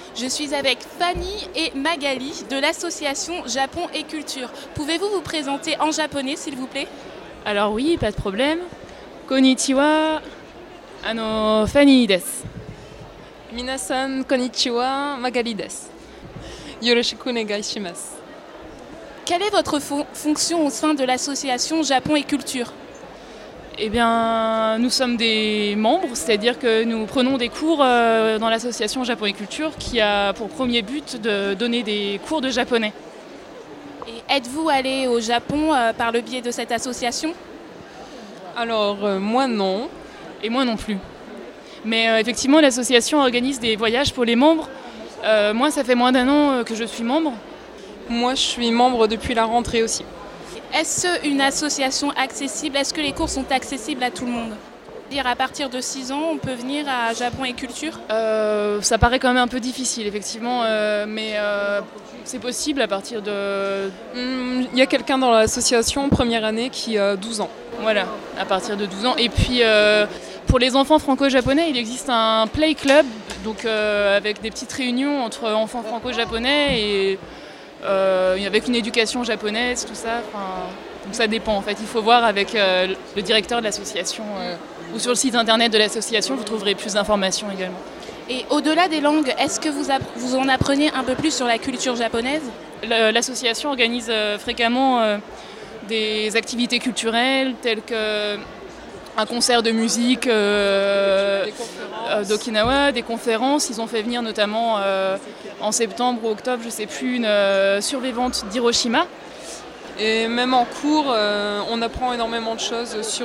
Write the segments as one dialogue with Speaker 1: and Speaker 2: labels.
Speaker 1: Je suis avec Fanny et Magali de l'association Japon et Culture. Pouvez-vous vous présenter en japonais, s'il vous plaît?
Speaker 2: Alors oui, pas de problème. Konnichiwa, Fanny desu.
Speaker 3: Minasan, konnichiwa, Magali desu. Yoroshiku onegai shimasu.
Speaker 1: Quelle est votre fonction au sein de l'association Japon et Culture?
Speaker 2: Eh bien, nous sommes des membres, c'est-à-dire que nous prenons des cours dans l'association Japon et Culture qui a pour premier but de donner des cours de japonais.
Speaker 1: Et êtes-vous allé au Japon par le biais de cette association?
Speaker 3: Alors, moi non.
Speaker 2: Et moi non plus. Mais effectivement, l'association organise des voyages pour les membres. Moi, ça fait moins d'un an que je suis membre.
Speaker 3: Moi, je suis membre depuis la rentrée aussi.
Speaker 1: Est-ce une association accessible? Est-ce que les cours sont accessibles à tout le monde? Dire à partir de 6 ans, on peut venir à Japon et Culture?
Speaker 2: Ça paraît quand même un peu difficile, effectivement, mais c'est possible à partir de...
Speaker 3: Il y a quelqu'un dans l'association première année qui a 12 ans.
Speaker 2: Voilà, à partir de 12 ans. Et puis, pour les enfants franco-japonais, il existe un play club, donc avec des petites réunions entre enfants franco-japonais et avec une éducation japonaise, tout ça. Donc ça dépend, en fait. Il faut voir avec le directeur de l'association ou sur le site internet de l'association, vous trouverez plus d'informations également.
Speaker 1: Et au-delà des langues, est-ce que vous en apprenez un peu plus sur la culture japonaise?
Speaker 2: L'association organise fréquemment des activités culturelles telles que un concert de musique d'Okinawa, des conférences. Ils ont fait venir notamment en septembre ou octobre, je ne sais plus, une survivante d'Hiroshima.
Speaker 3: Et même en cours, on apprend énormément de choses sur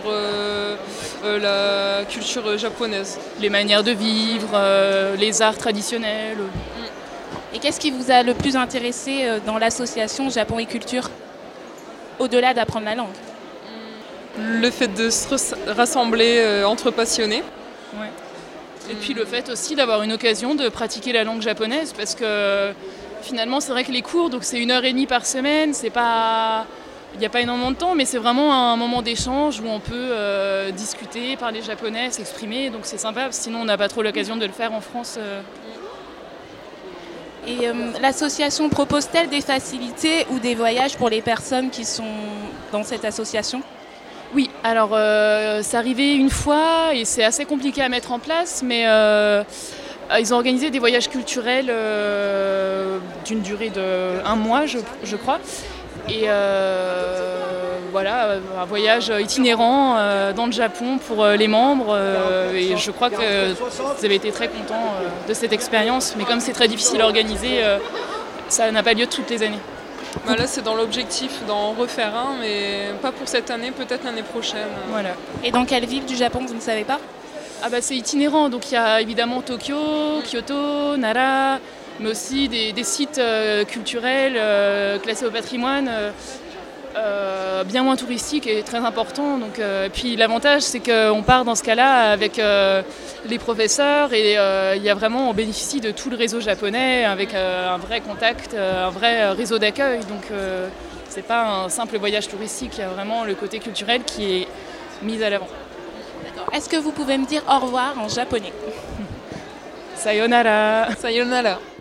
Speaker 3: la culture japonaise.
Speaker 2: Les manières de vivre, les arts traditionnels.
Speaker 1: Et qu'est-ce qui vous a le plus intéressé dans l'association Japon et Culture, au-delà d'apprendre la langue?
Speaker 3: Le fait de se rassembler entre passionnés.
Speaker 2: Ouais. Et puis le fait aussi d'avoir une occasion de pratiquer la langue japonaise, parce que finalement c'est vrai que les cours, donc c'est 1h30 par semaine, c'est pas... il n'y a pas énormément de temps, mais c'est vraiment un moment d'échange où on peut discuter, parler japonais, s'exprimer, donc c'est sympa, sinon on n'a pas trop l'occasion de le faire en France.
Speaker 1: Et l'association propose-t-elle des facilités ou des voyages pour les personnes qui sont dans cette association?
Speaker 2: Oui, alors c'est arrivé une fois et c'est assez compliqué à mettre en place, mais ils ont organisé des voyages culturels d'une durée de 1 mois, je crois. Et voilà, un voyage itinérant dans le Japon pour les membres. Et je crois que vous avez été très contents de cette expérience, mais comme c'est très difficile à organiser, ça n'a pas lieu toutes les années.
Speaker 3: Bah là, c'est dans l'objectif d'en refaire un, mais pas pour cette année, peut-être l'année prochaine.
Speaker 2: Voilà.
Speaker 1: Et dans quelle ville du Japon, vous ne savez pas?
Speaker 2: Ah bah c'est itinérant, donc il y a évidemment Tokyo, Kyoto, Nara, mais aussi des sites culturels classés au patrimoine, bien moins touristiques et très importants. Donc, puis l'avantage, c'est qu'on part dans ce cas-là avec les professeurs et on bénéficie de tout le réseau japonais avec un vrai contact, un vrai réseau d'accueil. Donc c'est pas un simple voyage touristique, il y a vraiment le côté culturel qui est mis à l'avant.
Speaker 1: D'accord. Est-ce que vous pouvez me dire au revoir en japonais?
Speaker 2: Sayonara.
Speaker 3: Sayonara.